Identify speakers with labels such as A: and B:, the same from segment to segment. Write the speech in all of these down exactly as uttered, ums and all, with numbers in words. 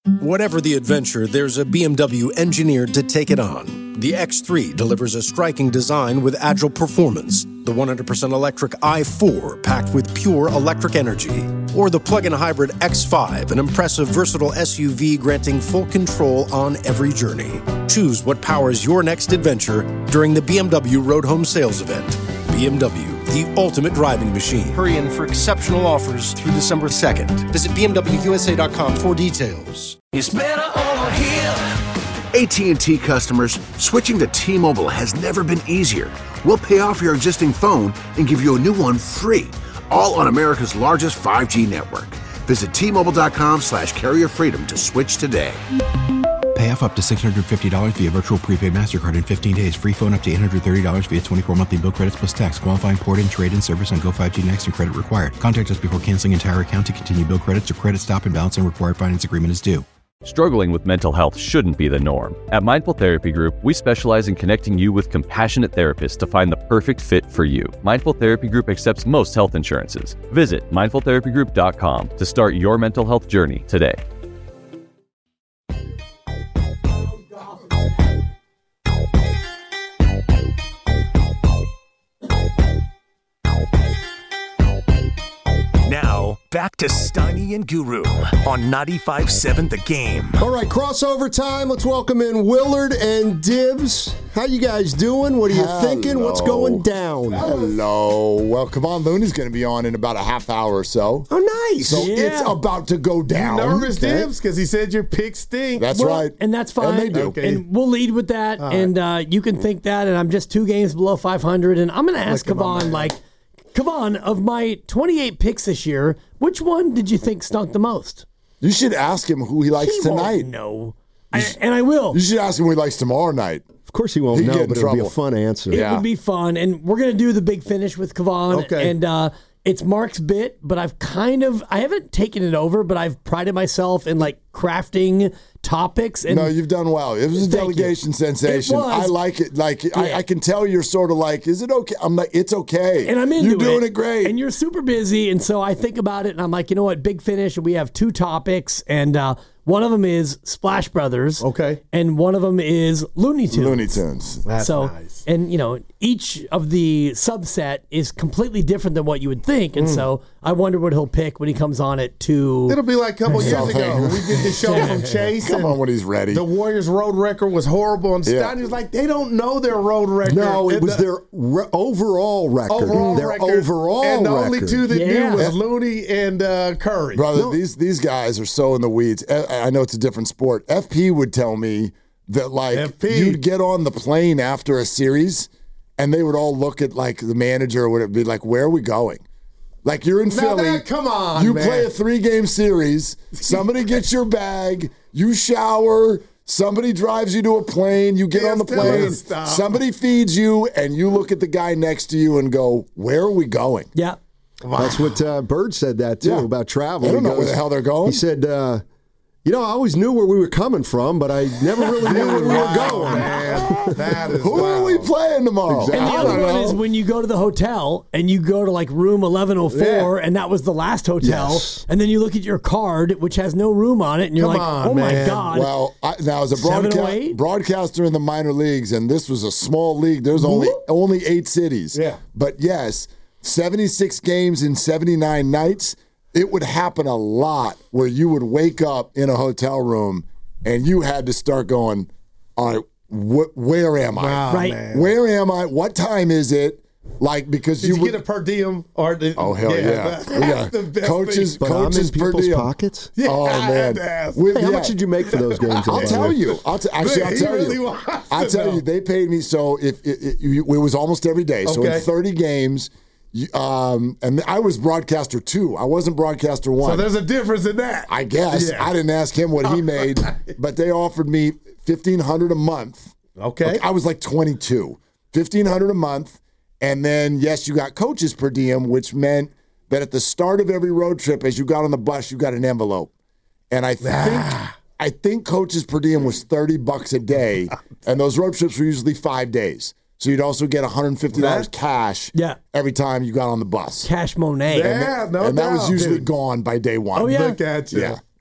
A: Whatever the adventure, there's a B M W engineered to take it on. The X three delivers a striking design with agile performance. The one hundred percent electric i four packed with pure electric energy. Or the plug-in hybrid X five, an impressive versatile S U V granting full control on every journey. Choose what powers your next adventure during the B M W Road Home Sales Event. B M W, the ultimate driving machine. Hurry in for exceptional offers through December second. Visit B M W U S A dot com for details.
B: It's better over here.
C: A T and T customers, switching to T-Mobile has never been easier. We'll pay off your existing phone and give you a new one free, all on America's largest five G network. Visit T-Mobile.com slash carrier freedom to switch today.
D: Pay off up to six hundred fifty dollars via virtual prepaid MasterCard in fifteen days. Free phone up to eight hundred thirty dollars via twenty-four monthly bill credits plus tax. Qualifying port-in, trade-in service on Go five G Next and credit required. Contact us before canceling entire account to continue bill credits or credit stop and balance and required finance agreement is due.
E: Struggling with mental health shouldn't be the norm. At Mindful Therapy Group, we specialize in connecting you with compassionate therapists to find the perfect fit for you. Mindful Therapy Group accepts most health insurances. Visit mindful therapy group dot com to start your mental health journey today.
B: Now, back to Steiny and Guru on ninety-five point seven The Game.
F: All right, crossover time. Let's welcome in Willard and Dibbs. How you guys doing? What are you
G: Hello.
F: thinking? What's going down?
G: Hello. Well, Kevon Looney's going to be on in about a half hour or so.
F: Oh, nice.
G: So
F: Yeah.
G: it's about to go down.
H: You nervous,
G: Okay.
H: Dibbs? Because he said your picks stink.
G: That's
I: Well,
G: right.
I: And that's fine.
G: And they do.
H: Okay.
I: And we'll lead with that.
H: All
I: and uh, you can think that. And I'm just two games below five hundred. And I'm going to ask
H: Look at my
I: Kevon,
H: man.
I: like, Kevon, of my twenty-eight picks this year, which one did you think stunk the most?
G: You should ask him who he likes
I: He
G: tonight.
I: won't know. I, and I will.
G: You should ask him who he likes tomorrow night.
F: Of course he won't
G: He'd
F: know,
G: get in
F: but it'll be a
G: trouble.
F: fun answer.
I: It
G: Yeah.
I: would be fun. And we're going to do the big finish with Kevon.
H: Okay.
I: And uh, it's Mark's bit, but I've kind of, I haven't taken it over, but I've prided myself in like crafting topics. And
G: No, you've done well. It was a
I: Thank you.
G: delegation sensation.
I: It was.
G: I like it. Like I,
I: Yeah.
G: I can tell you're sort of like, is it okay? I'm like, it's okay.
I: And I'm into
G: You're doing
I: it.
G: it great.
I: And you're super busy. And so I think about it and I'm like, you know what? Big finish. And we have two topics. And uh, one of them is Splash Brothers.
H: Okay.
I: And one of them is Looney Tunes.
G: Looney Tunes.
H: That's
I: so,
H: nice.
I: and you know, each of the subset is completely different than what you would think. And so I wonder what he'll pick when he comes on at two.
H: It'll be like a couple years
G: Something.
H: ago. We did the show from Chase.
G: Come
H: and
G: on when he's ready.
H: The Warriors' road record was horrible. And
G: Yeah.
H: Steiny was like, they don't know their road record.
F: No, it
H: And
F: was
H: the
F: their re- overall record.
H: overall
F: their
H: record.
F: overall
H: And the
F: record.
H: only two that
I: Yeah.
H: knew was Looney and uh, Curry.
G: Brother, these these guys are so in the weeds. I, I know it's a different sport. F P would tell me that like
H: F P.
G: you'd get on the plane after a series, and they would all look at like the manager, or would it be like, "Where are we going?" Like you're in
H: Now
G: Philly.
H: that- come on,
G: you
H: man.
G: play a three game series. Somebody gets your bag. You shower. Somebody drives you to a plane. You get
H: Yes,
G: on the
H: tell me to
G: plane.
H: stop.
G: Somebody feeds you, and you look at the guy next to you and go, "Where are we going?"
I: Yeah.
F: That's what uh, Bird said that too
G: Yeah.
F: about travel.
G: I don't
F: He
G: know where the hell they're going.
F: He said, uh, "You know, I always knew where we were coming from, but I never really knew where we were going."
H: Man, that is
G: Who are we
H: wild.
G: playing tomorrow?
F: Exactly.
I: And the
G: I
I: other
G: don't
I: one
G: know.
I: is when you go to the hotel and you go to like room eleven oh four,
H: Yeah.
I: and that was the last hotel.
F: Yes.
I: And then you look at your card, which has no room on it, and you're
H: Come
I: like,
H: on,
I: oh my
H: man.
I: God.
G: Well, I, now as a
I: seven oh
G: broadca-
I: eight?
G: broadcaster in the minor leagues, and this was a small league. There's only only eight cities.
H: Yeah.
G: But yes, seventy-six games in seventy-nine nights. It would happen a lot where you would wake up in a hotel room and you had to start going, all right, wh- where am I?
H: Wow,
I: Right.
H: man.
G: Where am I? What time is it? Like, because
H: Did
G: you,
H: you
G: would,
H: get a per diem? Or did,
G: Oh, hell yeah.
H: That's
G: We got
H: the best
G: coaches-
H: thing.
F: But I'm in
G: Coaches per
F: people's
G: diem.
F: pockets.
H: Yeah,
G: oh,
H: I
G: man.
H: had to ask.
G: With-
F: Hey, how
G: yeah.
F: much did you make for those games?
G: I'll tell you. I'll t- actually, I'll
H: He
G: tell
H: really
G: you.
H: wants
G: I'll
H: to
G: tell
H: know.
G: you. They paid me so if it, it, it was almost every day. So
H: Okay.
G: in thirty games, you- um, and I was broadcaster two. I wasn't broadcaster one.
H: So there's a difference in that.
G: I guess
H: Yeah.
G: I didn't ask him what he made, but they offered me fifteen hundred a month.
H: Okay.
G: I was like twenty-two, fifteen hundred a month, and then yes, you got coaches per diem, which meant that at the start of every road trip, as you got on the bus, you got an envelope, and I think I think coaches per diem was thirty bucks a day, and those road trips were usually five days, so you'd also get one hundred fifty dollars cash
I: Yeah.
G: every time you got on the bus.
I: Cash Monet.
H: Yeah, no
G: and that was
H: doubt,
G: usually
H: dude.
G: gone by day one.
I: Oh, yeah.
H: Look at you.
G: Yeah, yeah.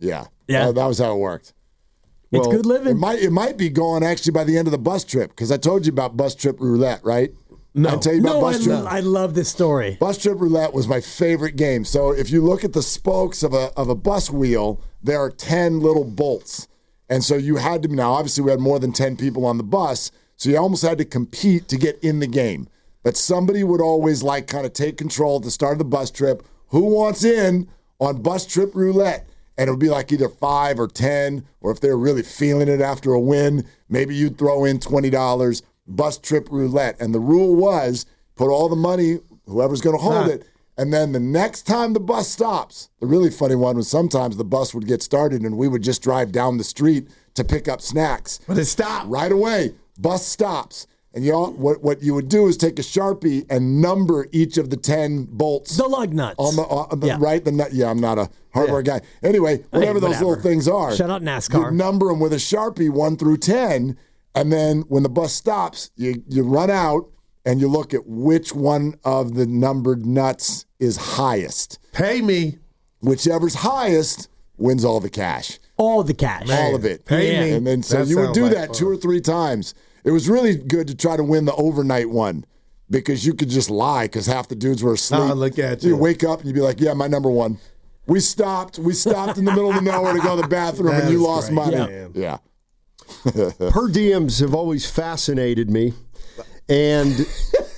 I: Yeah.
G: Uh, that was how it worked.
I: It's
F: Well,
I: good living.
G: It might it might be going actually by the end of the bus trip because I told you about bus trip roulette, right?
H: No.
G: I tell you about
I: no, I,
G: bus trip.
I: lo- I love this story.
G: Bus trip roulette was my favorite game. So if you look at the spokes of a of a bus wheel, there are ten little bolts, and so you had to. Now, obviously, we had more than ten people on the bus, so you almost had to compete to get in the game. But somebody would always like kind of take control at the start of the bus trip. Who wants in on bus trip roulette? And it would be like either five or ten, or if they were really feeling it after a win, maybe you'd throw in twenty dollars. Bus trip roulette. And the rule was put all the money, whoever's going to hold
H: Huh.
G: it, and then the next time the bus stops, the really funny one was sometimes the bus would get started and we would just drive down the street to pick up snacks.
H: But it stopped.
G: Right away, bus stops. And you all, what, what you would do is take a Sharpie and number each of the ten bolts.
I: The lug nuts.
G: On the, on the
I: Yeah.
G: right, the nut. Yeah, I'm not a hardware guy. Anyway, whatever those
I: whatever.
G: little things are.
I: Shout out NASCAR.
G: You number them with a Sharpie, one through ten, and then when the bus stops, you you run out and you look at which one of the numbered nuts is highest.
H: Pay me.
G: Whichever's highest wins all the cash,
I: All the cash.
G: all of it.
H: Pay
I: Yeah.
H: me.
G: And then so
H: That
G: you would
H: sounds
G: do
H: like
G: that
H: fun.
G: two or three times. It was really good to try to win the overnight one because you could just lie because half the dudes were asleep.
H: Ah, look at
G: So you
H: you.
G: wake up and you'd be like, yeah, my number one. We stopped. We stopped in the middle of nowhere to go to the bathroom
H: That
G: and you
H: is
G: lost
H: great,
G: money.
H: man.
G: Yeah.
F: Per diems have always fascinated me. And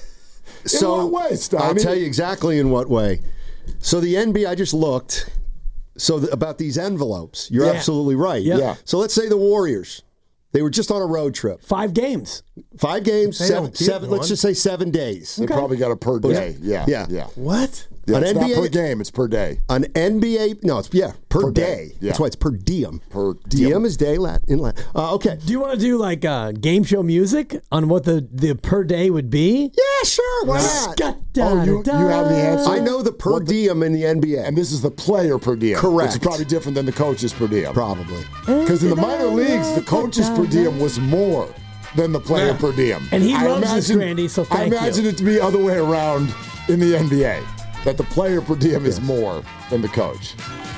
F: so
G: what way, Steiny?
F: I'll tell you exactly in what way. So the N B A, I just looked. So th- about these envelopes, you're
I: Yeah.
F: absolutely right.
I: Yeah.
G: Yeah.
F: So let's say the Warriors, they were just on a road trip,
I: Five games.
F: five games,
H: They
F: seven,
H: don't keep
F: seven. Let's
H: one.
F: just say seven days.
G: They probably got a per day. Yeah.
F: Yeah.
G: Yeah.
H: What?
G: Yeah,
F: An
G: it's
F: N B A
G: not per game. It's per day.
F: An N B A, no, it's yeah per,
G: Per day,
F: day.
G: yeah.
F: That's why it's per diem.
G: Per
F: diem,
G: diem.
F: is day Latin in Latin. Uh, okay.
I: Do you want to do like uh, game show music on what the, the per day would be?
F: Yeah, sure. Why not?
G: Oh, you, you have the answer?
F: I know the per
G: What the-
F: diem in the N B A.
G: And this is the player per diem.
F: Correct.
G: Which is probably different than the coach's per diem.
F: Probably.
G: Because in the minor leagues, the coach's per diem was more than the player per diem.
I: And he
G: I
I: loves his
G: imagine-
I: Grandy, so
G: I
I: thank you.
G: imagine it to be the other way around in the N B A. That the player per diem is more than the coach.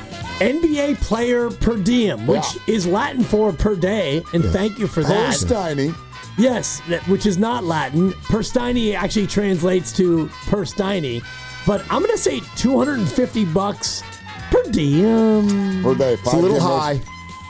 I: N B A player per diem, which
G: Yeah.
I: is Latin for per day, and thank you for
G: Per
I: that.
G: Steiny.
I: Yes, that, which is not Latin. Per Steiny actually translates to per Steiny, but I'm going to say two hundred fifty bucks per diem.
G: Per day.
F: It's a little high.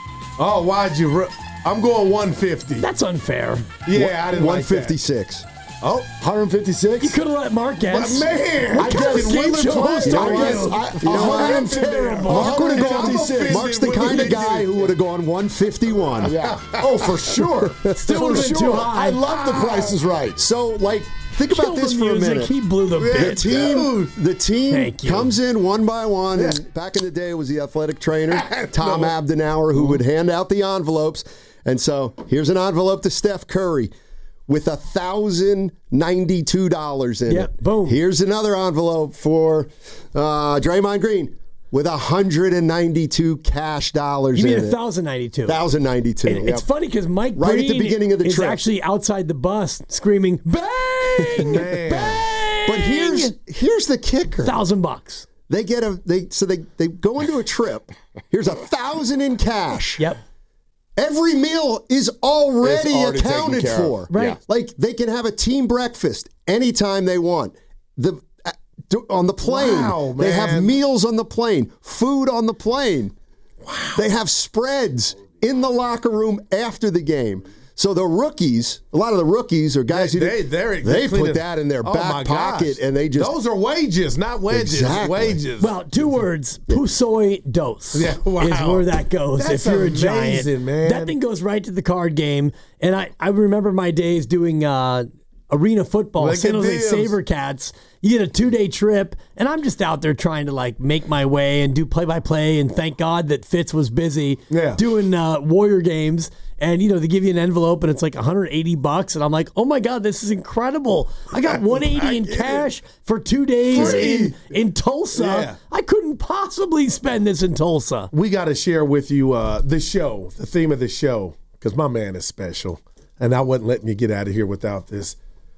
H: Oh, why'd you? Ru- I'm going one fifty.
I: That's unfair.
H: Yeah, I didn't
F: one
H: like that.
F: fifty-six.
H: Oh,
G: one fifty-six?
I: You could have let Mark guess.
H: but man,
G: I guess
H: Willard
I: game show
H: close
I: host
H: to
I: are
G: I
I: you?
G: guess
H: you.
G: I,
F: You know what?
G: one fifty.
F: Mark would have gone.
G: fifty-six.
F: Mark's the kind of guy who would have gone one fifty-one.
G: Yeah. Oh, for sure.
I: Still
G: for
I: would've been
G: sure.
I: too high.
G: I love the Price is Right.
F: So, like, think about
I: Killed
F: this
I: the
F: for a
I: music.
F: minute.
I: He blew the
F: The
I: bit.
F: team, the team
I: Thank you.
F: comes in one by one. And back in the day, it was the athletic trainer, Tom Abdenauer, who would hand out the envelopes. And so here's an envelope to Steph Curry with one thousand ninety-two dollars in
I: Yep,
F: it.
I: boom.
F: Here's another envelope for uh, Draymond Green with one hundred ninety-two cash dollars
I: You
F: in
I: mean
F: it.
I: one thousand ninety-two.
F: one thousand ninety-two.
I: And It's funny because Mike
F: Right at the
I: Green
F: beginning of the
I: is
F: trip.
I: actually outside the bus screaming, bang, bang.
F: But here's here's the kicker.
I: thousand bucks.
F: They get a they so they they go into a trip. Here's a thousand in cash.
I: Yep.
F: Every meal is already,
G: It's already taken
F: accounted
G: care of.
F: for.
I: Right.
G: Yeah.
F: Like they can have a team breakfast anytime they want. The uh, do- on the plane,
H: Wow,
F: they have
H: man.
F: meals on the plane, food on the plane. Wow. They have spreads in the locker room after the game. So the rookies, a lot of the rookies are guys who
H: they
F: do-
H: they're,
F: they
H: cleaning-
F: put that in their
H: Oh,
F: back
H: my
F: pocket
H: gosh.
F: and they just
H: those are wages, not wedges.
F: Exactly.
H: Wages.
I: Well, two words, pusoi dos
H: Yeah, wow.
I: is where that goes.
H: That's
I: if you're a giant,
H: amazing, man.
I: that thing goes right to the card game. And I, I remember my days doing uh, arena football,
H: Look
I: San
H: at
I: Jose
H: Dibs.
I: SaberCats. You get a two-day trip, and I'm just out there trying to like make my way and do play-by-play. And thank God that Fitz was busy
H: Yeah.
I: doing uh, Warrior games. And you know they give you an envelope and it's like one hundred eighty bucks, and I'm like, oh my God, this is incredible! I got one hundred eighty in
H: get it.
I: cash for two days
H: Free.
I: in in Tulsa.
H: Yeah.
I: I couldn't possibly spend this in Tulsa.
H: we got to share with you uh, the show, the theme of the show, because my man is special, and I wasn't letting you get out of here without this.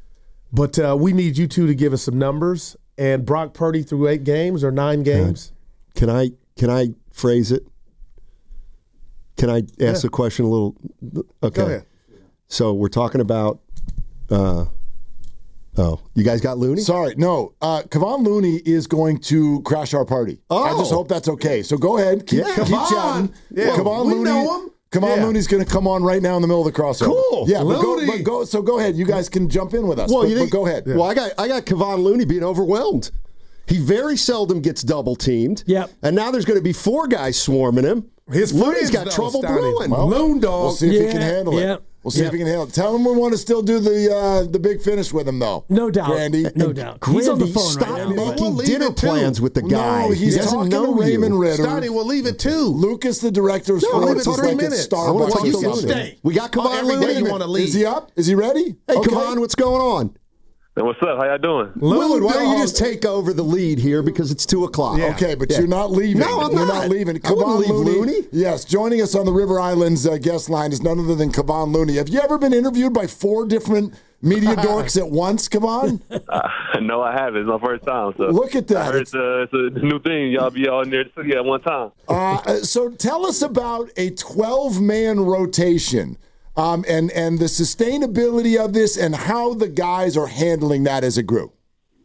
H: But uh, we need you two to give us some numbers. And Brock Purdy through eight games or nine games.
F: Can I can I phrase it? can I ask
H: Yeah.
F: a question a little? Okay.
H: Go ahead.
F: So we're talking about. Uh, oh, you guys got Looney?
G: Sorry, no. Uh, Kevon Looney is going to crash our party.
F: Oh.
G: I just hope that's okay. So go ahead. Keep,
F: Yeah.
G: keep
H: Kevon.
G: chatting.
H: Yeah.
G: Kevon
H: We
G: Looney.
H: know him.
G: Kevon
H: Yeah.
G: Looney's going to come on right now in the middle of the crossover.
F: Cool.
G: Yeah, but go,
H: Looney.
G: but go. So go ahead. You guys can jump in with us.
F: Well,
G: but,
F: you
G: but
F: think,
G: go ahead.
F: Well, I got I got Kevon Looney being overwhelmed. He very seldom gets double teamed.
I: Yep.
F: And now there's going to be four guys swarming him.
H: His
F: Looney's
H: friends,
F: got
H: though,
F: trouble
H: Stoney.
F: brewing.
G: Well,
H: Loon dog.
G: We'll see if he
I: Yeah,
G: can handle it.
I: yeah.
G: We'll see
I: Yeah.
G: if he can handle it. Tell him we want to still do the uh, the big finish with him, though.
I: No doubt.
G: Grandy.
I: No doubt. He's on the
F: Grandy,
I: phone
F: stop
I: right now.
F: making
H: We'll leave
F: dinner
H: it, too.
F: plans with the
G: No,
F: guy.
G: he's
F: he doesn't
G: talking to
F: know
G: Raymond
F: you.
G: Ritter.
H: Stoney, we'll leave it too.
G: Lucas, the director of
F: No, I wanna
G: sports,
F: talk
G: is
F: to
G: like
F: him
G: at
F: minutes. I wanna
G: Starbucks
F: talk
G: or
F: to
G: something.
F: Looney. We got
H: Oh,
F: Kevon
H: every day
F: Looney.
H: you want to leave.
G: Is he up? Is he ready?
F: Hey,
G: Okay.
F: Kevon, what's going on?
J: Hey, what's up? How y'all doing?
F: Willard, why don't you
G: dog.
F: just take over the lead here because it's two o'clock?
H: Yeah.
G: Okay, but
F: Yeah.
G: you're not leaving.
F: No, I'm
G: you're
F: not.
G: not leaving.
F: I wouldn't
G: Kevon
F: leave
G: Looney.
F: Looney.
G: Yes, joining us on the River Islands uh, guest line is none other than Kevon Looney. Have you ever been interviewed by four different media dorks at once, Kevon?
J: Uh, no, I haven't. It's my first time. So
G: Look at that.
J: I heard it's, uh, it's a new thing. Y'all be all in there together at one time.
G: Uh, so tell us about a twelve-man rotation um, and, and the sustainability of this and how the guys are handling that as a group.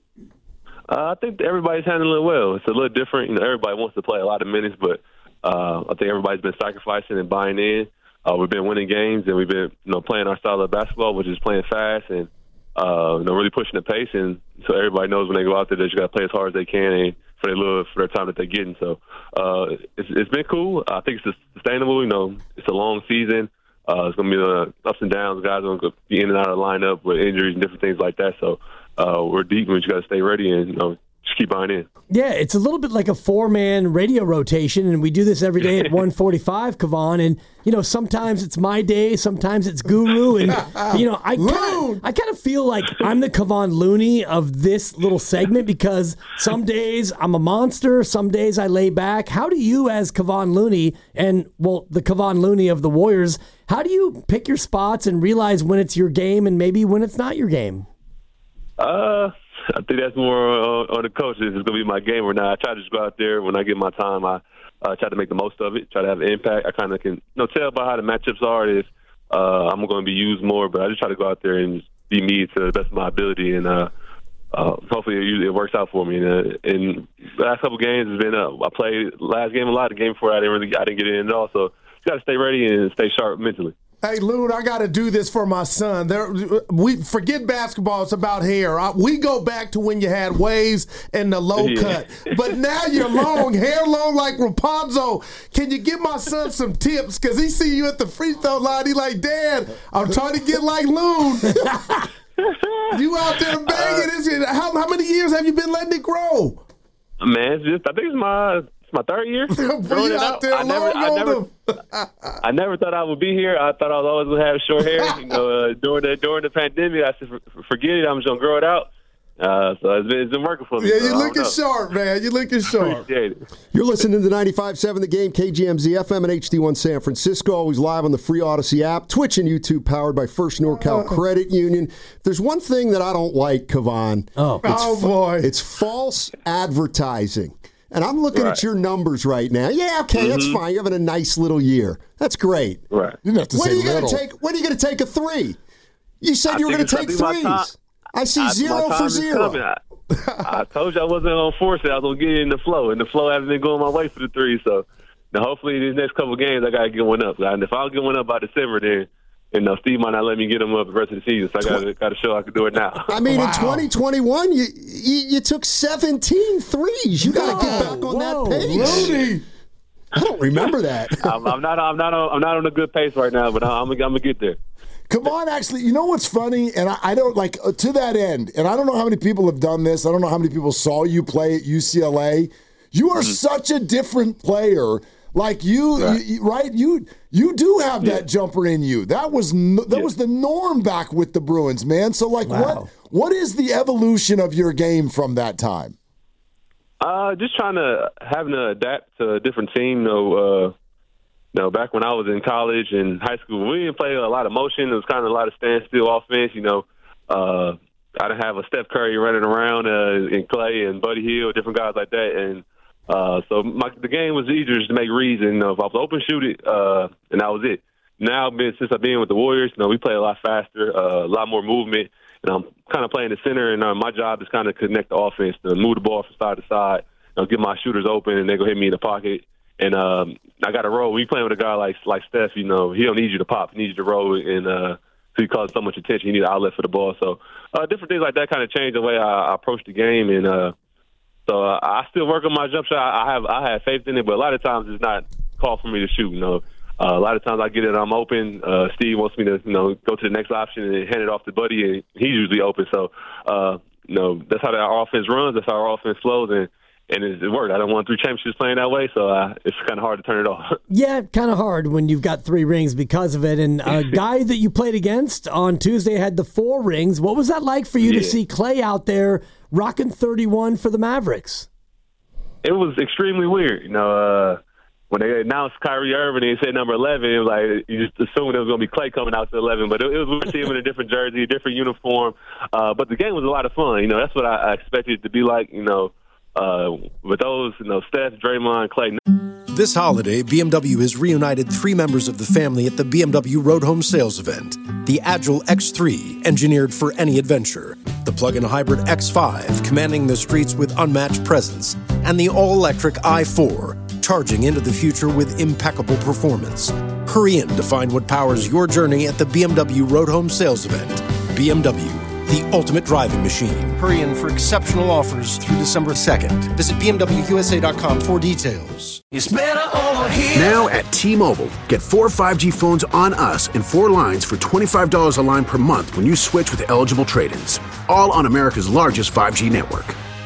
J: Uh, I think everybody's handling it well. It's a little different. You know, everybody wants to play a lot of minutes, but uh, I think everybody's been sacrificing and buying in. Uh, we've been winning games, and we've been, you know, playing our style of basketball, which is playing fast and uh, you know, really pushing the pace. And so everybody knows when they go out there, they just got to play as hard as they can and for their little for their time that they're getting. So uh, it's, it's been cool. I think it's sustainable. You know, it's a long season. Uh, it's going to be uh, ups and downs. Guys are going to be in and out of the lineup with injuries and different things like that. So uh, we're deep, and we just got to stay ready and, you know, just keep buying in.
I: Yeah, it's a little bit like a four-man radio rotation, and we do this every day at one forty-five, Kevon. And, you know, sometimes it's my day, sometimes it's Guru. And, you know, I kinda, I kind of feel like I'm the Kevon Looney of this little segment because some days I'm a monster, some days I lay back. How do you, as Kevon Looney, and, well, the Kevon Looney of the Warriors, how do you pick your spots and realize when it's your game and maybe when it's not your game?
J: Uh, I think that's more on, on the coaches. It's going to be my game or not. I try to just go out there when I get my time. I uh, try to make the most of it, try to have an impact. I kind of can you know, tell by how the matchups are if uh, I'm going to be used more, but I just try to go out there and just be me to the best of my ability, and uh, uh, hopefully it, it works out for me. And, uh, and the last couple games has been uh, I played last game a lot. The game before I didn't really I didn't get in at all, so you got to stay ready and stay sharp mentally.
H: Hey, Loon, I got to do this for my son. There, we forget basketball. It's about hair. I, we go back to when you had waves and the low
J: Yeah.
H: cut. But now you're long, hair long like Rapunzel. Can you give my son some tips? Because he see you at the free throw line. He like, Dad, I'm trying to get like Loon. You out there banging. Is it, how, how many years have you been letting it grow?
J: Man, it's just I think it's my it's my third year.
H: Boy,
J: growing
H: you
J: it
H: out
J: out.
H: there
J: I never,
H: long
J: I
H: on
J: never,
H: them.
J: I never thought I would be here. I thought I was always gonna have short hair. You know, uh, during the during the pandemic, I said, "For- forget it. I'm just gonna grow it out. Uh, so it's been, it's been working for me.
H: Yeah,
J: so
H: you're
J: I don't
H: looking
J: know.
H: sharp, man. You're looking sharp.
J: Appreciate it.
F: You're listening to ninety-five point seven The Game, K G M Z F M and H D one San Francisco. Always live on the free Odyssey app, Twitch and YouTube, powered by First NorCal Credit Union. There's one thing that I don't like, Kevon.
I: Oh,
F: it's
H: oh boy.
F: It's false advertising. And I'm looking
J: Right.
F: at your numbers right now. Yeah, okay, mm-hmm. that's fine. You're having a nice little year. That's great.
J: Right.
G: You didn't have to
F: When
G: say
F: are you
G: little.
F: going to take? When are you going to take a three? You said
J: I
F: you were going
J: think
F: to
J: it's
F: take
J: gonna be my
F: threes.
J: time.
F: I see
J: I-
F: zero
J: my time
F: for
J: is
F: zero.
J: coming. I, I told you I wasn't gonna force it. I was gonna get it in the flow, and the flow hasn't been going my way for the three. So now, hopefully, these next couple of games, I gotta get one up. And if I don't get one up by December, then you know Steve might not let me get them up the rest of the season. So I gotta gotta show I can do it now.
F: I mean,
H: Wow.
F: in twenty twenty-one, you, you you took seventeen threes. You got to get back on
I: whoa,
F: that pace.
H: Looney.
F: I don't remember that.
J: I'm, I'm not. I'm not. On, I'm not on a good pace right now, but I'm. I'm gonna get there.
G: Come on, actually, you know what's funny? And I, I don't like uh, to that end, and I don't know how many people have done this. I don't know how many people saw you play at U C L A. You are mm-hmm. such a different player. Like you, right? You, right? you you do have that yeah. jumper in you. That was no, that yeah. was the norm back with the Bruins, man. So like, wow. what what is the evolution of your game from that time?
J: Uh, just trying to having to adapt to a different team. You know, uh, you know, back when I was in college and high school, we didn't play a lot of motion. It was kind of a lot of standstill offense. You know, uh, I didn't have a Steph Curry running around uh, and Clay and Buddy Hield, different guys like that. And Uh, so my, the game was easier just to make reads. And, you know, if I was open, shoot it, uh, and that was it. Now, since I've been with the Warriors, you know, we play a lot faster, uh, a lot more movement. And I'm kind of playing the center, and uh, my job is kind of connect the offense, to move the ball from side to side, you know, get my shooters open, and they go hit me in the pocket. And um, I got to roll. When you playing with a guy like like Steph, you know, he don't need you to pop. He needs you to roll, and uh, so he causes so much attention. You need an outlet for the ball. So uh, different things like that kind of change the way I, I approach the game. And uh, so uh, I still work on my jump shot. I have I have faith in it, but a lot of times it's not called for me to shoot. You know, uh, a lot of times I get it, I'm open. Uh, Steve wants me to, you know, go to the next option and hand it off to Buddy, and he's usually open. So, uh, you know, that's how our offense runs. That's how our offense flows, and and it, it worked. I don't want three championships playing that way, so uh, it's kind of hard to turn it off.
I: Yeah, kind of hard when you've got three rings because of it. And a guy that you played against on Tuesday had the four rings. What was that like for you yeah. to see Clay out there rocking thirty-one for the Mavericks?
J: It was extremely weird. You know, uh, when they announced Kyrie Irving and they said number eleven, it was like you just assumed it was going to be Clay coming out to eleven. But it, it was weird to see him in a different jersey, a different uniform. Uh, but the game was a lot of fun. You know, that's what I, I expected it to be like. You know, uh, with those, you know, Steph, Draymond, Clay.
A: This holiday, B M W has reunited three members of the family at the B M W Road Home Sales event. The Agile X three, engineered for any adventure. The plug-in hybrid X five, commanding the streets with unmatched presence. And the all-electric i four, charging into the future with impeccable performance. Hurry in to find what powers your journey at the B M W Road Home Sales event. B M W, the ultimate driving machine. Hurry in for exceptional offers through December second. Visit B M W U S A dot com for details.
B: It's better over here.
C: Now at T-Mobile, get four five G phones on us and four lines for twenty-five dollars a line per month when you switch with eligible trade-ins. All on America's largest five G network.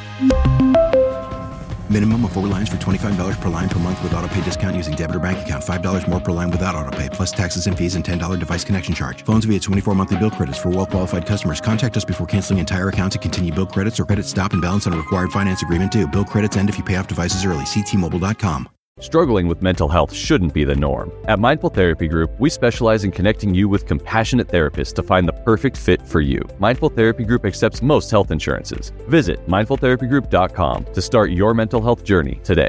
D: Minimum of four lines for twenty-five dollars per line per month with autopay discount using debit or bank account. five dollars more per line without autopay, plus taxes and fees and ten dollars device connection charge. Phones via twenty-four monthly bill credits for well-qualified customers. Contact us before canceling entire account to continue bill credits or credit stop and balance on required finance agreement due. Bill credits end if you pay off devices early. See T Mobile dot com.
E: Struggling with mental health shouldn't be the norm. At Mindful Therapy Group, we specialize in connecting you with compassionate therapists to find the perfect fit for you. Mindful Therapy Group accepts most health insurances. Visit mindful therapy group dot com to start your mental health journey today.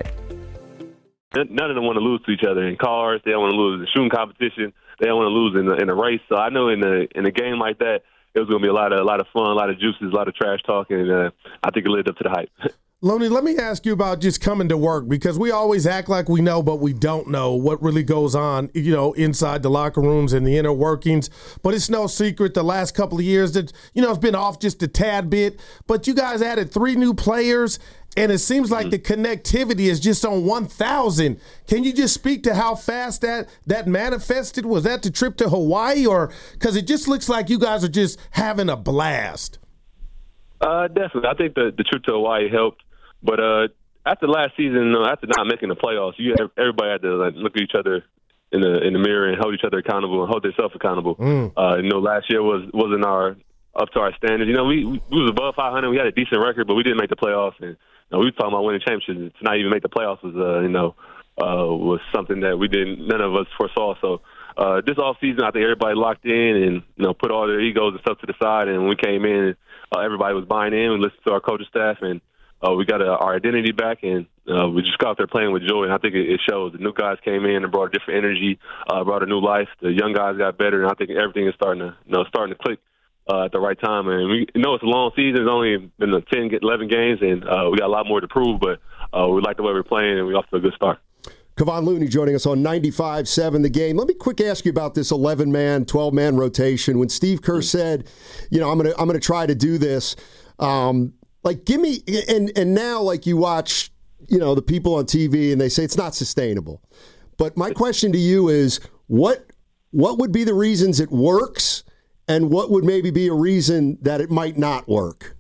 J: None of them want to lose to each other in cars. They don't want to lose in the shooting competition. They don't want to lose in the, in a race. So I know in a in a game like that, it was going to be a lot of a lot of fun, a lot of juices, a lot of trash talk, and uh, I think it lived up to the hype.
H: Loney, let me ask you about just coming to work, because we always act like we know, but we don't know what really goes on, you know, inside the locker rooms and the inner workings. But it's no secret the last couple of years that, you know, it's been off just a tad bit. But you guys added three new players, and it seems like the connectivity is just on one thousand. Can you just speak to how fast that, that manifested? Was that the trip to Hawaii? Or because it just looks like you guys are just having a blast.
J: Uh, definitely. I think the, the trip to Hawaii helped. But uh, after last season, uh, after not making the playoffs, you everybody had to like, look at each other in the in the mirror and hold each other accountable and hold themselves accountable. Mm. Uh, you know, last year was wasn't our up to our standards. You know, we we was above five hundred. We had a decent record, but we didn't make the playoffs. And you know, we were talking about winning championships. To not even make the playoffs was uh, you know uh, was something that we didn't none of us foresaw. So uh, this off season, I think everybody locked in and you know put all their egos and stuff to the side. And when we came in, uh, everybody was buying in. We listened to our coaching staff and. Uh, we got uh, our identity back, and uh, we just got out there playing with joy, and I think it, it shows. The new guys came in and brought a different energy, uh, brought a new life. The young guys got better, and I think everything is starting to, you know, starting to click uh, at the right time. And we you know it's a long season. It's only been ten, eleven games, and uh, we got a lot more to prove, but uh, we like the way we're playing, and we're off to a good start.
F: Kevon Looney joining us on ninety-five seven The Game. Let me quick ask you about this eleven-man, twelve-man rotation. When Steve Kerr said, you know, I'm going to I'm going to try to do this, um, Like, give me, and and now, like, you watch, you know, the people on T V, and they say it's not sustainable. But my question to you is, what what would be the reasons it works, and what would maybe be a reason that it might not work?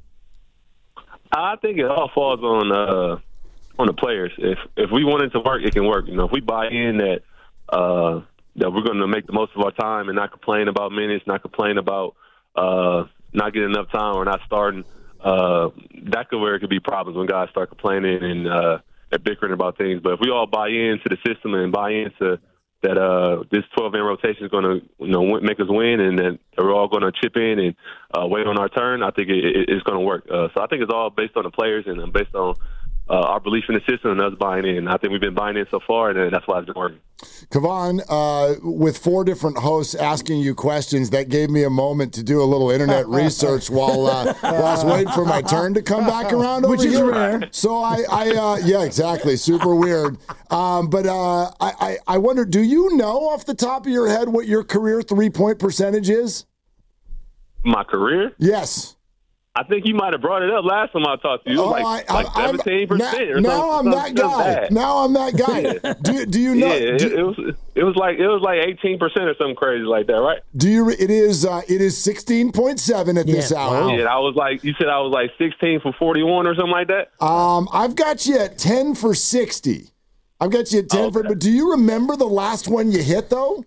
J: I think it all falls on uh, on the players. If if we want it to work, it can work. You know, if we buy in that uh, that we're going to make the most of our time and not complain about minutes, not complain about uh, not getting enough time or not starting. Uh, that could where it could be problems when guys start complaining and uh, and bickering about things. But if we all buy into the system and buy into that, uh, this twelve-man rotation is going to, you know, make us win, and then we're all going to chip in and uh, wait on our turn, I think it, it, it's going to work. Uh, so I think it's all based on the players and based on uh, our belief in the system and us buying in. I think we've been buying in so far, and that's why it's been working.
G: Kevon, uh, with four different hosts asking you questions, that gave me a moment to do a little internet research while, uh, while I was waiting for my turn to come back around over
I: Which is
G: here.
I: rare.
G: So I, I uh, yeah, exactly, super weird. Um, but uh, I, I, I wonder, do you know off the top of your head what your career three-point percentage is?
J: My career?
G: Yes.
J: I think you might have brought it up last time I talked to you. It was
G: Oh,
J: like,
G: I,
J: like
G: I,
J: seventeen percent
G: now,
J: or something.
G: now I'm that
J: something
G: guy.
J: bad.
G: Now I'm that guy. do, do you know?
J: Yeah,
G: do,
J: it, it was it was like it was like eighteen percent or something crazy like that, right?
G: do you? It is. Uh, it is sixteen point seven at
I: Yeah,
G: this hour.
J: Yeah, I was like you said I was like sixteen for forty-one or something like that.
G: Um, I've got you at ten for sixty. I've got you at ten
J: Okay.
G: for. But do you remember the last one you hit though?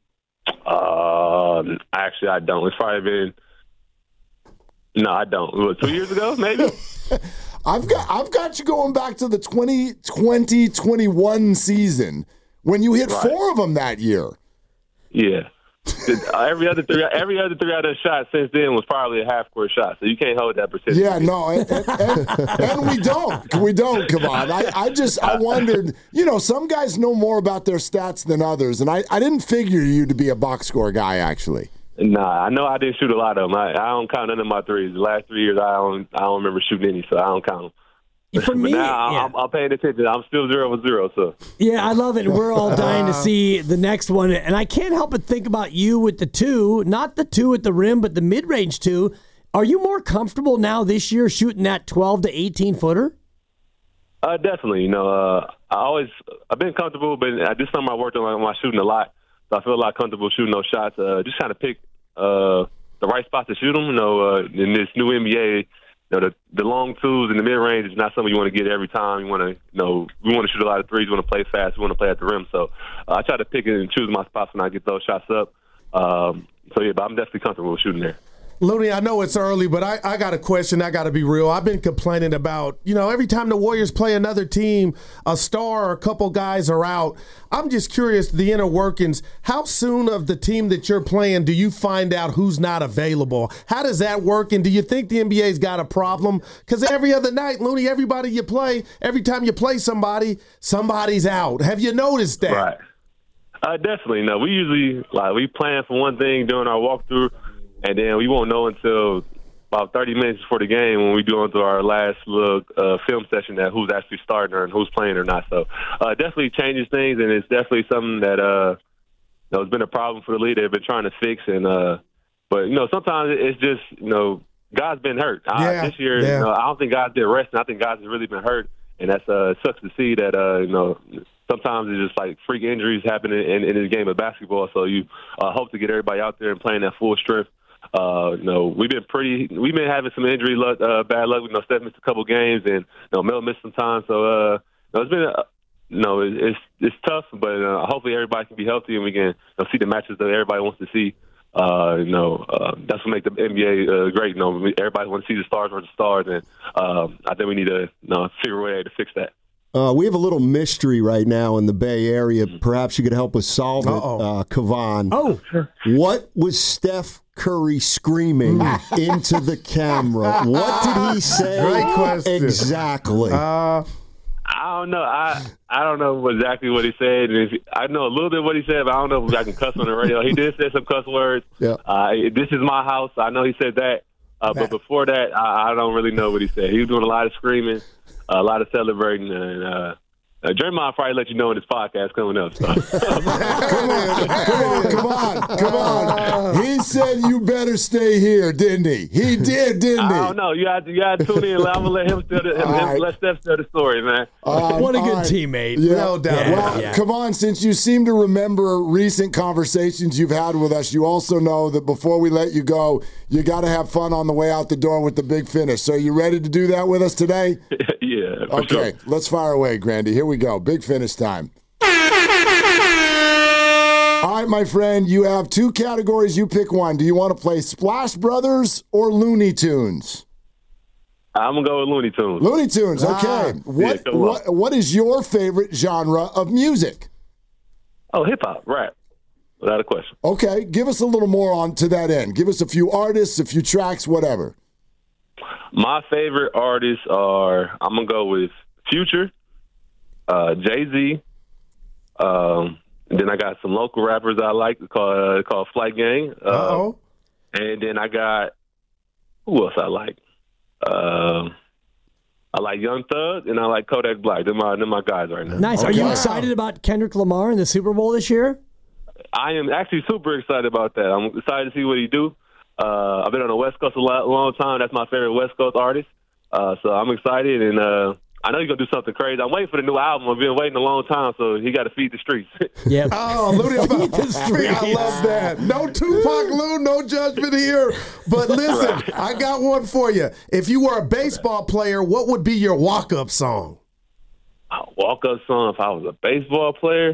J: Um, actually, I don't. It's probably been. No, I don't. What, two years ago, maybe.
G: I've got. I've got you going back to the twenty twenty twenty-one season when you hit
J: Right.
G: four of them that year.
J: Yeah. every other three, every other three out of shots since then was probably a half court shot, so you can't hold that percentage.
G: Yeah, no, and, and, and, and we don't. We don't, come on. I, I just, I wondered, you know, some guys know more about their stats than others, and I, I didn't figure you to be a box score guy, actually.
J: Nah, I know I didn't shoot a lot of them. I, I don't count none of my threes. The last three years, I don't, I don't remember shooting any, so I don't count them.
I: For
J: But
I: me,
J: now
I: yeah.
J: I'm, I'm paying attention. I'm still zero for zero, so.
I: Yeah, I love it. And we're all dying to see the next one. And I can't help but think about you with the two, not the two at the rim, but the mid-range two. Are you more comfortable now this year shooting that twelve to eighteen footer?
J: Uh, definitely. You know, uh, I always I've been comfortable, but at this summer I worked on my shooting a lot, so I feel a lot comfortable shooting those shots. Uh, just trying to pick uh, the right spot to shoot them. You know, uh, in this new N B A, you know, the the long twos in the mid range is not something you want to get every time. You want to, you know, we want to shoot a lot of threes. We want to play fast. We want to play at the rim. So uh, I try to pick it and choose my spots when I get those shots up. Um, so yeah, but I'm definitely comfortable with shooting there.
H: Looney, I know it's early, but I, I got a question. I got to be real. I've been complaining about, you know, every time the Warriors play another team, a star or a couple guys are out. I'm just curious, the inner workings, how soon of the team that you're playing do you find out who's not available? How does that work? And do you think the N B A's got a problem? Because every other night, Looney, everybody you play, every time you play somebody, somebody's out. Have you noticed that?
J: Right. Uh, definitely. No, we usually, like, we plan for one thing during our walkthrough, and then we won't know until about thirty minutes before the game when we do into our last little uh, film session that who's actually starting or and who's playing or not. So uh, it definitely changes things, and it's definitely something that uh, you know, has been a problem for the league. They've been trying to fix, and uh, but you know sometimes it's just you know guys been hurt.
H: Yeah,
J: uh, this year,
H: yeah.
J: you know, I don't think guys did rest, and I think guys have really been hurt, and that's uh, it sucks to see that uh, you know. Sometimes it's just like freak injuries happen in, in, in this game of basketball. So you uh, hope to get everybody out there and playing at full strength. Uh, you know, we've been pretty, we've been having some injury luck, uh, bad luck. You know, Steph missed a couple games, and you know, Mel missed some time. So, uh, you know, it's been, uh, you know, it, it's it's tough, but uh, hopefully everybody can be healthy and we can you know, see the matches that everybody wants to see. Uh, you know, uh, that's what makes the N B A uh, great. You know, everybody wants to see the stars versus stars, and um, I think we need to you know, figure a way to fix that.
F: Uh, we have a little mystery right now in the Bay Area. Perhaps you could help us solve it,
H: Uh-oh.
F: uh, Kevon.
I: Oh, sure.
F: What was Steph Curry screaming into the camera? What did he say?
H: Great question.
F: Exactly.
H: Uh,
J: I don't know. I I don't know exactly what he said. And if, I know a little bit what he said, but I don't know if I can cuss on the radio. He did say some cuss words.
F: Yeah.
J: Uh, this is my house. I know he said that. Uh, but before that, I, I don't really know what he said. He was doing a lot of screaming, a lot of celebrating, and uh, uh, Draymond probably let you know in his podcast coming up. So.
G: Come on, come on, come on, come on. He said you better stay here, didn't he? He did, didn't he?
J: I don't know. You got to, you got to tune in. I'm gonna let him tell the, him,
G: right.
J: let Steph tell the story, man.
G: Um,
I: What a good
G: all right.
I: teammate.
G: Yeah.
H: No doubt.
I: Yeah,
G: Well,
I: yeah.
G: come on, since you seem to remember recent conversations you've had with us, you also know that before we let you go, you got to have fun on the way out the door with the big finish. So you ready to do that with us today?
J: Yeah. For
G: Okay,
J: Sure.
G: let's fire away, Grandy. Here we go. Big finish time. All right, my friend, you have two categories. You pick one. Do you want to play Splash Brothers or Looney Tunes?
J: I'm gonna go with Looney Tunes.
G: Looney Tunes, okay.
H: Ah,
G: what,
J: yeah, come on.
G: what What is your favorite genre of music?
J: Oh, hip hop, rap, without a question.
G: Okay, give us a little more on to that end. Give us a few artists, a few tracks, whatever.
J: My favorite artists are, I'm going to go with Future, uh, Jay-Z. Um, and then I got some local rappers I like called uh, called Flight Gang. Uh,
H: Uh-oh.
J: And then I got who else I like? Uh, I like Young Thug and I like Kodak Black. They're my they're my guys right now.
I: Nice. Are
G: Okay.
I: you excited about Kendrick Lamar in the Super Bowl this year?
J: I am actually super excited about that. I'm excited to see what he do. Uh, I've been on the West Coast a lot, long time. That's my favorite West Coast artist. Uh, so I'm excited, and uh, I know he's going to do something crazy. I'm waiting for the new album. I've been waiting a long time, so he got to feed the streets.
I: Yeah.
H: Oh, Looney, I love that. No Tupac, Loon, no judgment here. But listen, I got one for you. If you were a baseball player, what would be your walk-up song?
J: Walk-up song if I was a baseball player?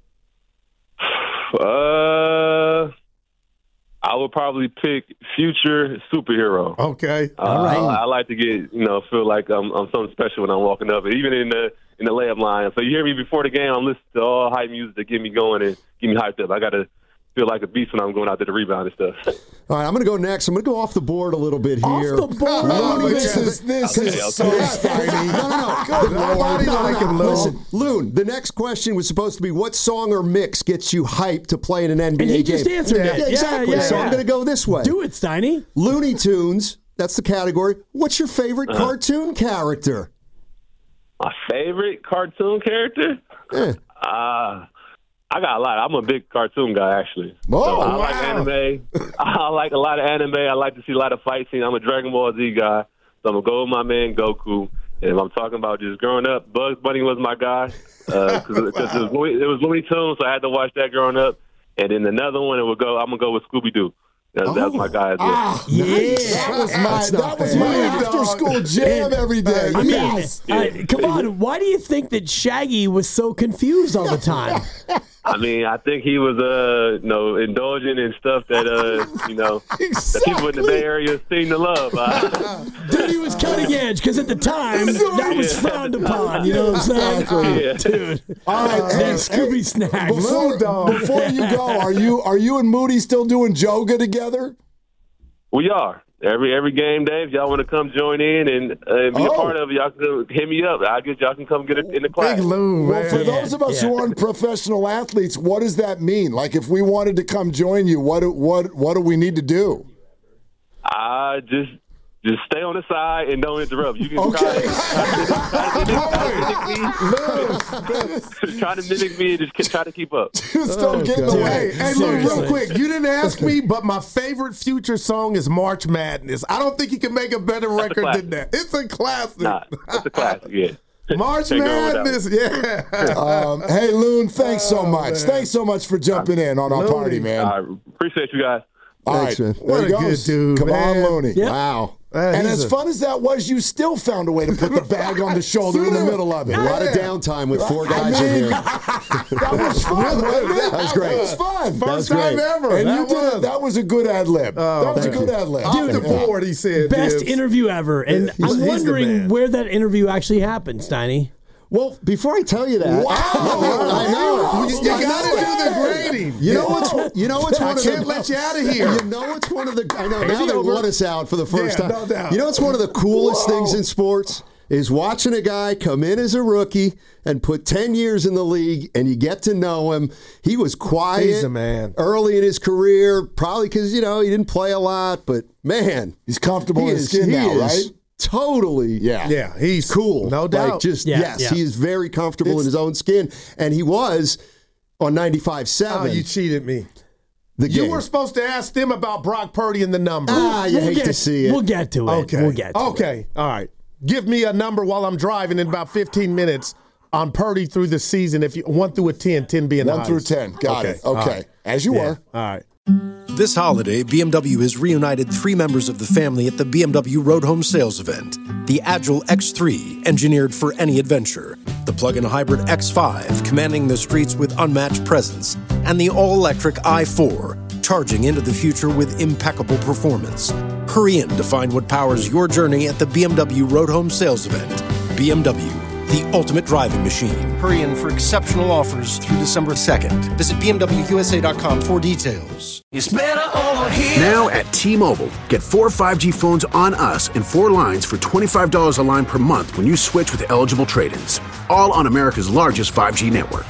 J: Uh, I would probably pick Future Superhero.
H: Okay.
J: Uh, I, I like to get, you know, feel like I'm, I'm something special when I'm walking up, and even in the in the layup line. So you hear me before the game, I'm listening to all hype music to get me going and get me hyped up. I got to feel like a beast when I'm going out to the rebound and stuff.
F: All right, I'm going to go next. I'm going to go off the board a little bit here.
I: Off the board?
G: No,
F: Loon,
G: this
F: yeah.
G: is this
J: Okay,
G: is
J: okay.
G: so Steiny.
F: No, no, no.
G: Good Lord.
F: No, no, no.
H: Loon.
F: Listen, Loon, the next question was supposed to be what song or mix gets you hyped to play in an N B A
I: And he
F: game?
I: just answered
F: yeah.
I: it.
F: Yeah,
I: Yeah,
F: exactly.
I: yeah,
F: so
I: yeah.
F: I'm going to go this way.
I: Do it, Steiny.
F: Looney Tunes, that's the category. What's your favorite
J: Uh-huh.
F: cartoon character?
J: My favorite cartoon character?
F: Eh.
J: Uh, I got a lot. I'm a big cartoon guy, actually.
G: Oh,
J: so I
G: wow.
J: like anime. I like a lot of anime. I like to see a lot of fight scenes. I'm a Dragon Ball Z guy, so I'm going to go with my man Goku. And if I'm talking about just growing up, Bugs Bunny was my guy. Uh, cause, wow. cause it, was Looney, it was Looney Tunes, so I had to watch that growing up. And then another one, it would go. I'm going to go with Scooby-Doo. That,
G: Oh.
J: that was my guy as well.
G: Ah,
I: Yeah.
G: that was my
F: That's not
G: that was
F: bad.
G: my
H: Yeah,
G: after
H: dog.
G: school jam every day.
I: I mean,
G: yes.
I: uh, come on. Why do you think that Shaggy was so confused all the time?
J: I mean, I think he was, uh, you know, indulging in stuff that, uh, you know, that people in the Bay Area seem to love. Uh,
I: Dude, he was cutting edge because at the time that was frowned upon. You know what I'm saying?
J: yeah.
I: Dude,
G: All right,
I: that
G: hey,
I: Scooby
G: hey,
I: snack.
G: Before,
H: dog.
G: before you go, are you are you and Moody still doing yoga together?
J: We are. Every every game day, if y'all want to come join in and uh, be
G: Oh.
J: a part of it, y'all can hit me up. I guess y'all can come get it in the class.
H: Big Loon,
G: Well,
H: man.
G: for those of us
I: yeah.
G: who aren't professional athletes, what does that mean? Like, if we wanted to come join you, what do- what what do we need to do?
J: I just just stay on the side and don't interrupt. You can
G: Okay.
J: try, try, try to mimic me and just try to keep up.
G: Just don't get in the
H: Hey,
G: way.
H: hey, look, real
I: Seriously.
H: quick. You didn't ask me, but my favorite Future song is March Madness. I don't think you can make a better record
J: classic.
H: than that. It's a classic.
J: Nah, it's a classic, yeah.
H: March
J: Can't go without
H: Madness, yeah.
G: Um, hey, Loon, thanks so
H: Oh,
G: much.
H: man.
G: Thanks so much for jumping in on our
H: Looney.
G: party, man.
J: I appreciate you guys.
G: All
F: Thanks,
G: right,
F: man.
G: there
H: What
G: he
H: a good
G: goes.
H: dude,
G: Come
H: man.
G: on, Looney.
I: Yeah.
F: Wow.
H: Uh,
G: And
H: he's
G: as
H: a-
G: fun as that was, you still found a way to put the bag on the shoulder in the middle of it.
F: A lot of
G: Yeah.
F: downtime with four
G: I
F: guys in
G: mean,
F: here.
G: that was fun, wasn't it?
F: That was great.
G: That was fun.
H: First
F: That's
H: time
F: great.
H: ever.
G: And
H: that
G: you did
H: was.
G: it. That was a good ad lib. that was a
F: thank
G: good
F: you.
G: ad lib.
H: Off the board, he said.
I: Best
H: Dibs.
I: interview ever. And
H: He's- he's
I: I'm
H: the
I: wondering
H: man.
I: where that interview actually happened, Steiny.
F: Well, before I tell you that,
G: Wow.
F: I know.
H: You, you got to do the grading.
F: You know what's you know what's
H: I
F: one of
H: can't
F: the,
H: let you out of here.
F: You know what's one of the I know
H: Is
F: now
H: he
F: they
H: over?
F: want us out for the first
H: Yeah,
F: time.
H: no doubt.
F: You know what's one of the coolest
G: Whoa.
F: things in sports is watching a guy come in as a rookie and put ten years in the league, and you get to know him. He was quiet
H: He's a man.
F: early in his career, probably because you know he didn't play a lot, but man,
G: He's comfortable
F: he
G: in his
F: is,
G: skin
F: he
G: now,
F: is
G: right?
F: Totally,
G: Yeah.
H: Yeah, he's
F: cool.
H: No doubt.
F: Like just
I: Yeah,
F: yes,
I: yeah.
F: he is very comfortable in
G: It's-
F: his own skin, and he was on ninety-five
H: oh,
F: seven.
H: you cheated me.
F: the
H: You
F: game.
H: were supposed to ask them about Brock Purdy and the number.
F: Ah, you
I: We'll
F: hate
I: get,
F: to see it.
I: We'll get to it.
H: Okay.
I: We'll get to it.
H: Okay. All right. Give me a number while I'm driving in about fifteen minutes on Purdy through the season. If you one through a ten, ten being the
G: One through
H: highest.
G: ten. Got
H: Okay.
G: it. Okay.
H: All right.
G: As you
H: Yeah.
G: were.
H: All right.
A: This holiday, B M W has reunited three members of the family at the B M W Road Home Sales event. The Agile X three, engineered for any adventure. The plug-in hybrid X five, commanding the streets with unmatched presence. And the all-electric i four, charging into the future with impeccable performance. Hurry in to find what powers your journey at the B M W Road Home Sales event. B M W, the ultimate driving machine. Hurry in for exceptional offers through December second. Visit B M W U S A dot com for details.
B: It's better over here.
C: Now at T-Mobile, get four five G phones on us and four lines for twenty-five dollars a line per month when you switch with eligible trade-ins. All on America's largest five G network.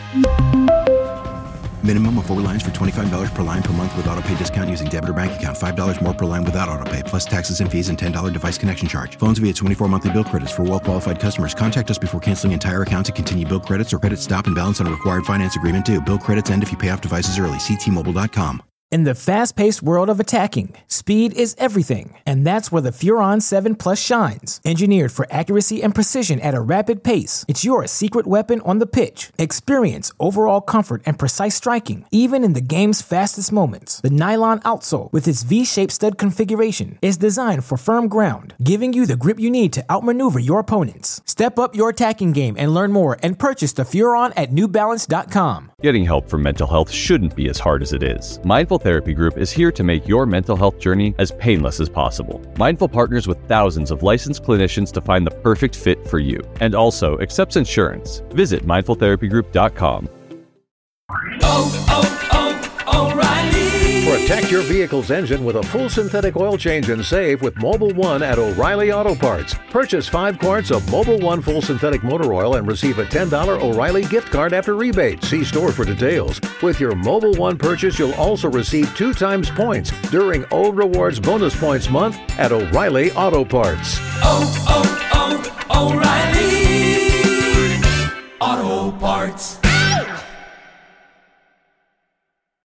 D: Minimum of four lines for twenty-five dollars per line per month with autopay discount using debit or bank account. five dollars more per line without autopay, plus taxes and fees and ten dollars device connection charge. Phones via twenty-four monthly bill credits for well-qualified customers. Contact us before canceling entire account to continue bill credits or credit stop and balance on a required finance agreement due. Bill credits end if you pay off devices early. See T Mobile dot com.
K: In the fast-paced world of attacking, speed is everything, and that's where the Furon seven Plus shines. Engineered for accuracy and precision at a rapid pace, it's your secret weapon on the pitch. Experience overall comfort and precise striking, even in the game's fastest moments. The nylon outsole, with its V-shaped stud configuration, is designed for firm ground, giving you the grip you need to outmaneuver your opponents. Step up your attacking game and learn more and purchase the Furon at New Balance dot com.
E: Getting help for mental health shouldn't be as hard as it is. Mindful Therapy Group is here to make your mental health journey as painless as possible. Mindful partners with thousands of licensed clinicians to find the perfect fit for you, and also accepts insurance. Visit mindful therapy group dot com.
B: Oh, oh, oh, O'Reilly.
L: Protect your vehicle's engine with a full synthetic oil change and save with Mobil one at O'Reilly Auto Parts. Purchase five quarts of Mobil one full synthetic motor oil and receive a ten dollars O'Reilly gift card after rebate. See store for details. With your Mobil one purchase, you'll also receive two times points during O Rewards Bonus Points Month at O'Reilly Auto Parts.
B: Oh,